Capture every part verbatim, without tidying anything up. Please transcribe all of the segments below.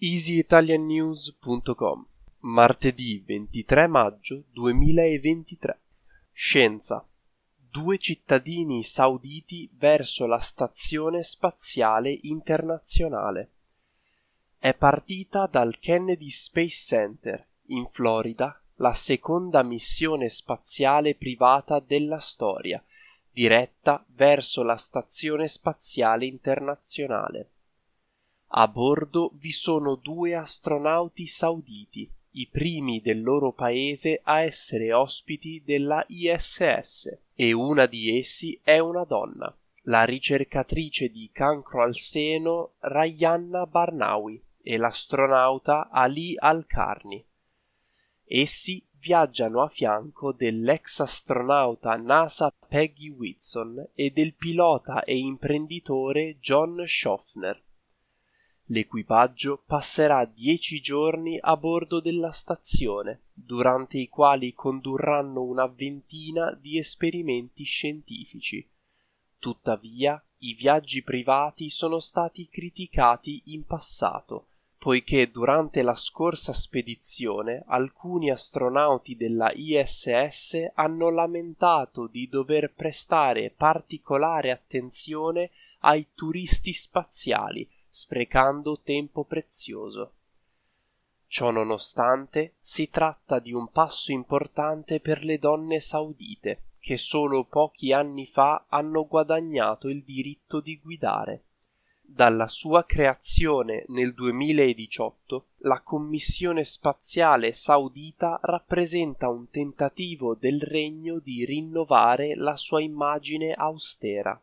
easy italian news punto com, martedì ventitré maggio duemilaventitré. Scienza. Due cittadini sauditi verso la Stazione Spaziale Internazionale. È partita dal Kennedy Space Center, in Florida, la seconda missione spaziale privata della storia, diretta verso la Stazione Spaziale Internazionale. A bordo vi sono due astronauti sauditi, i primi del loro paese a essere ospiti della I S S, e una di essi è una donna, la ricercatrice di cancro al seno Rayyanah Barnawi e l'astronauta Ali Al-Karni. Essi viaggiano a fianco dell'ex astronauta NASA Peggy Whitson e del pilota e imprenditore John Shoffner. L'equipaggio passerà dieci giorni a bordo della stazione, durante i quali condurranno una ventina di esperimenti scientifici. Tuttavia, i viaggi privati sono stati criticati in passato, poiché durante la scorsa spedizione alcuni astronauti della I S S hanno lamentato di dover prestare particolare attenzione ai turisti spaziali, sprecando tempo prezioso. Ciò nonostante, si tratta di un passo importante per le donne saudite, che solo pochi anni fa hanno guadagnato il diritto di guidare. Dalla sua creazione nel duemiladiciotto, la Commissione Spaziale Saudita rappresenta un tentativo del regno di rinnovare la sua immagine austera.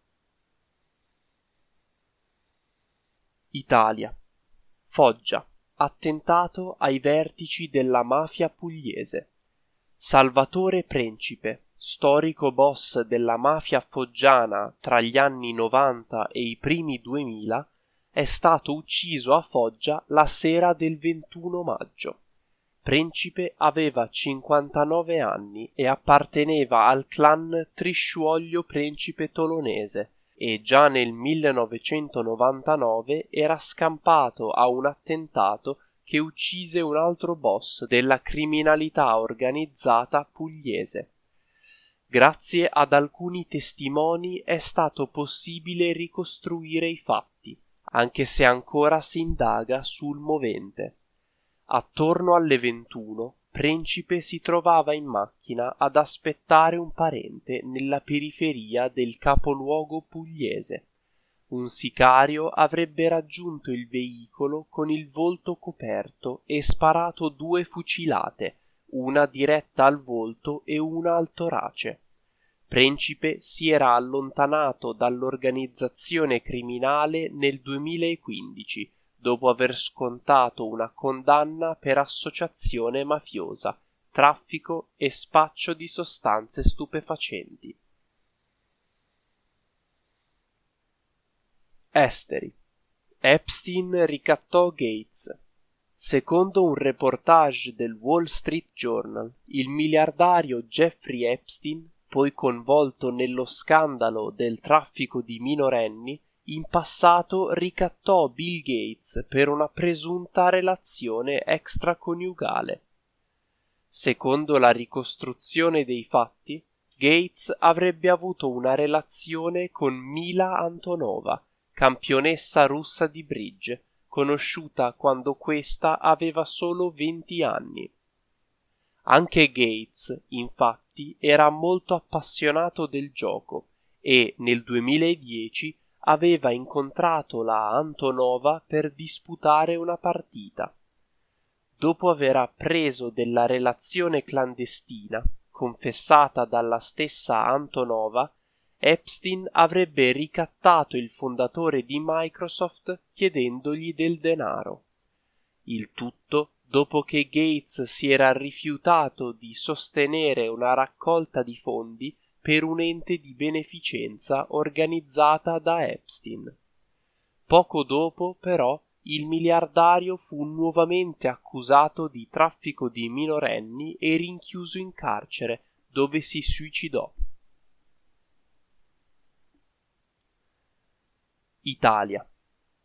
Italia. Foggia. Attentato ai vertici della mafia pugliese. Salvatore Principe, storico boss della mafia foggiana tra gli anni novanta e i primi duemila, è stato ucciso a Foggia la sera del ventuno maggio. Principe aveva cinquantanove anni e apparteneva al clan Trisciuoglio Principe Tolonese, e già nel millenovecentonovantanove era scampato a un attentato che uccise un altro boss della criminalità organizzata pugliese. Grazie ad alcuni testimoni è stato possibile ricostruire i fatti, anche se ancora si indaga sul movente. Attorno alle ventuno, Principe si trovava in macchina ad aspettare un parente nella periferia del capoluogo pugliese. Un sicario avrebbe raggiunto il veicolo con il volto coperto e sparato due fucilate, una diretta al volto e una al torace. Principe si era allontanato dall'organizzazione criminale nel duemilaquindici, dopo aver scontato una condanna per associazione mafiosa, traffico e spaccio di sostanze stupefacenti. Esteri. Epstein ricattò Gates. Secondo un reportage del Wall Street Journal, il miliardario Jeffrey Epstein, poi coinvolto nello scandalo del traffico di minorenni, in passato ricattò Bill Gates per una presunta relazione extraconiugale. Secondo la ricostruzione dei fatti, Gates avrebbe avuto una relazione con Mila Antonova, campionessa russa di bridge, conosciuta quando questa aveva solo venti anni. Anche Gates, infatti, era molto appassionato del gioco e nel duemiladieci aveva incontrato la Antonova per disputare una partita. Dopo aver appreso della relazione clandestina, confessata dalla stessa Antonova, Epstein avrebbe ricattato il fondatore di Microsoft chiedendogli del denaro. Il tutto dopo che Gates si era rifiutato di sostenere una raccolta di fondi per un ente di beneficenza organizzata da Epstein. Poco dopo, però, il miliardario fu nuovamente accusato di traffico di minorenni e rinchiuso in carcere, dove si suicidò. Italia.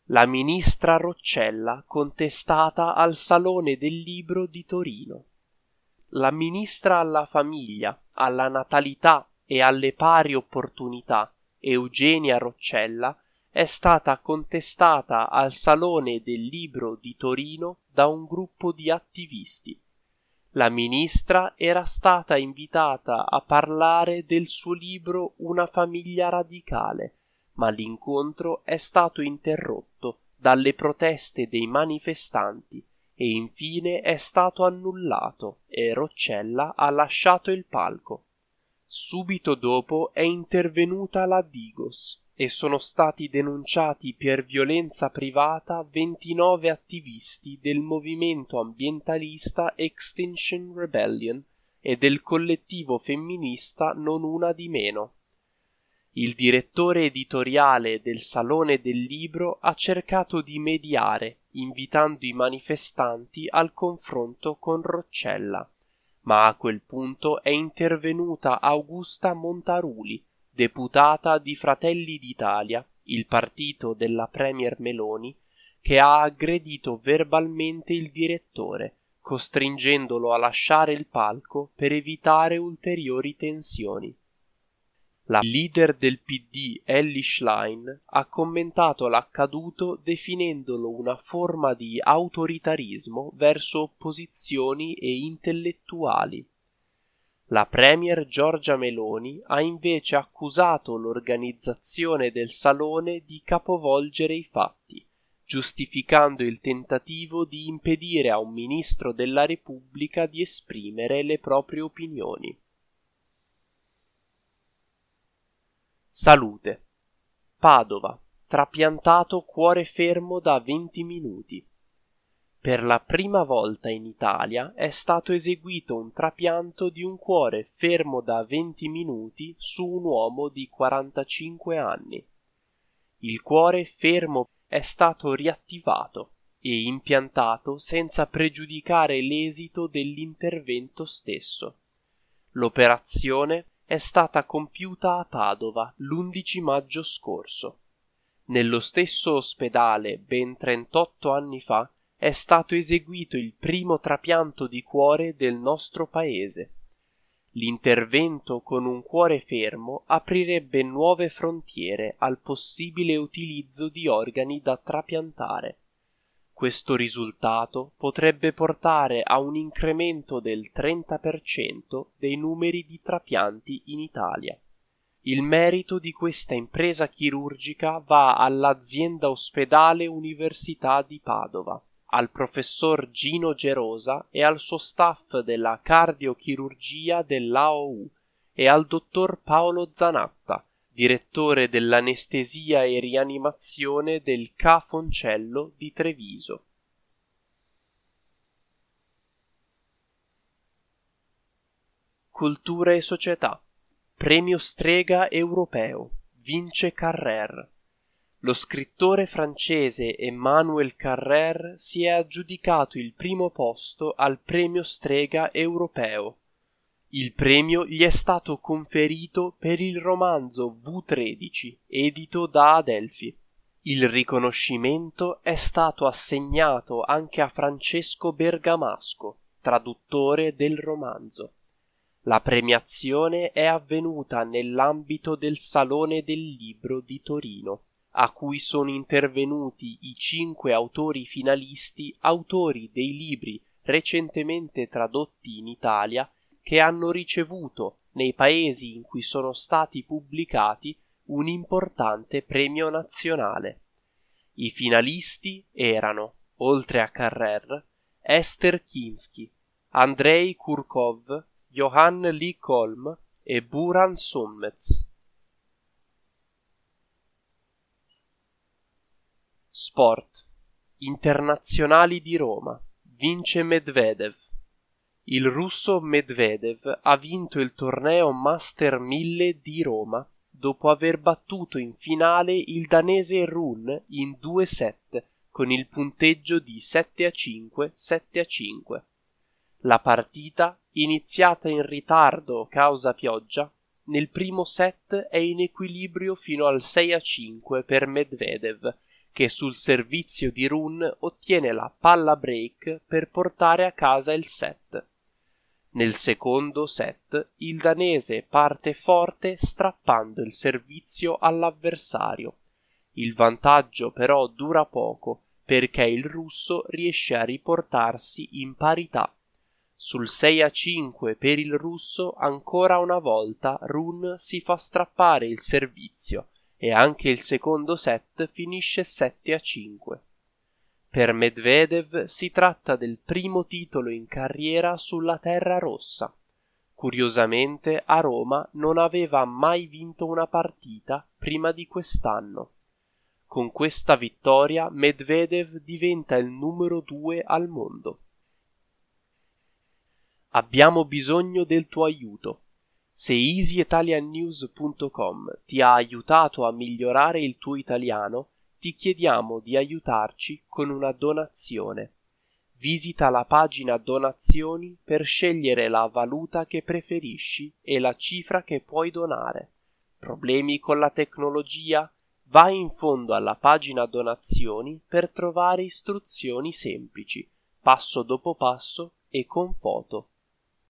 La ministra Roccella contestata al Salone del Libro di Torino. La ministra alla famiglia, alla natalità e alle pari opportunità, Eugenia Roccella, è stata contestata al Salone del Libro di Torino da un gruppo di attivisti. La ministra era stata invitata a parlare del suo libro Una famiglia radicale, ma l'incontro è stato interrotto dalle proteste dei manifestanti e infine è stato annullato e Roccella ha lasciato il palco. Subito dopo è intervenuta la Digos e sono stati denunciati per violenza privata ventinove attivisti del movimento ambientalista Extinction Rebellion e del collettivo femminista Non Una di Meno. Il direttore editoriale del Salone del Libro ha cercato di mediare, invitando i manifestanti al confronto con Roccella, ma a quel punto è intervenuta Augusta Montaruli, deputata di Fratelli d'Italia, il partito della Premier Meloni, che ha aggredito verbalmente il direttore, costringendolo a lasciare il palco per evitare ulteriori tensioni. La leader del P D, Elly Schlein, ha commentato l'accaduto definendolo una forma di autoritarismo verso opposizioni e intellettuali. La premier Giorgia Meloni ha invece accusato l'organizzazione del Salone di capovolgere i fatti, giustificando il tentativo di impedire a un ministro della Repubblica di esprimere le proprie opinioni. Salute. Padova. Trapiantato cuore fermo da venti minuti. Per la prima volta in Italia è stato eseguito un trapianto di un cuore fermo da venti minuti su un uomo di quarantacinque anni. Il cuore fermo è stato riattivato e impiantato senza pregiudicare l'esito dell'intervento stesso. L'operazione è stata compiuta a Padova l'undici maggio scorso. Nello stesso ospedale, ben trentotto anni fa, è stato eseguito il primo trapianto di cuore del nostro paese. L'intervento con un cuore fermo aprirebbe nuove frontiere al possibile utilizzo di organi da trapiantare. Questo risultato potrebbe portare a un incremento del trenta per cento dei numeri di trapianti in Italia. Il merito di questa impresa chirurgica va all'azienda Ospedale Università di Padova, al professor Gino Gerosa e al suo staff della cardiochirurgia dell'A O U e al dottor Paolo Zanatta, direttore dell'anestesia e rianimazione del Ca' Foncello di Treviso. Cultura e società. Premio Strega europeo. Vince Carrère. Lo scrittore francese Emmanuel Carrère si è aggiudicato il primo posto al Premio Strega europeo. Il premio gli è stato conferito per il romanzo V tredici, edito da Adelphi. Il riconoscimento è stato assegnato anche a Francesco Bergamasco, traduttore del romanzo. La premiazione è avvenuta nell'ambito del Salone del Libro di Torino, a cui sono intervenuti i cinque autori finalisti, autori dei libri recentemente tradotti in Italia, che hanno ricevuto, nei paesi in cui sono stati pubblicati, un importante premio nazionale. I finalisti erano, oltre a Carrère, Esther Kinsky, Andrei Kurkov, Johann Lee Kolm e Buran Sommets. Sport. Internazionali di Roma. Vince Medvedev. Il russo Medvedev ha vinto il torneo Master mille di Roma dopo aver battuto in finale il danese Rune in due set con il punteggio di sette a cinque, sette a cinque. La partita, iniziata in ritardo causa pioggia, nel primo set è in equilibrio fino al sei a cinque per Medvedev, che sul servizio di run ottiene la palla break per portare a casa il set. Nel secondo set il danese parte forte strappando il servizio all'avversario. Il vantaggio però dura poco perché il russo riesce a riportarsi in parità. Sul sei a cinque per il russo ancora una volta Rune si fa strappare il servizio e anche il secondo set finisce sette a cinque. Per Medvedev si tratta del primo titolo in carriera sulla terra rossa. Curiosamente a Roma non aveva mai vinto una partita prima di quest'anno. Con questa vittoria Medvedev diventa il numero due al mondo. Abbiamo bisogno del tuo aiuto. Se easy italian news punto com ti ha aiutato a migliorare il tuo italiano, ti chiediamo di aiutarci con una donazione. Visita la pagina donazioni per scegliere la valuta che preferisci e la cifra che puoi donare. Problemi con la tecnologia? Vai in fondo alla pagina donazioni per trovare istruzioni semplici, passo dopo passo e con foto.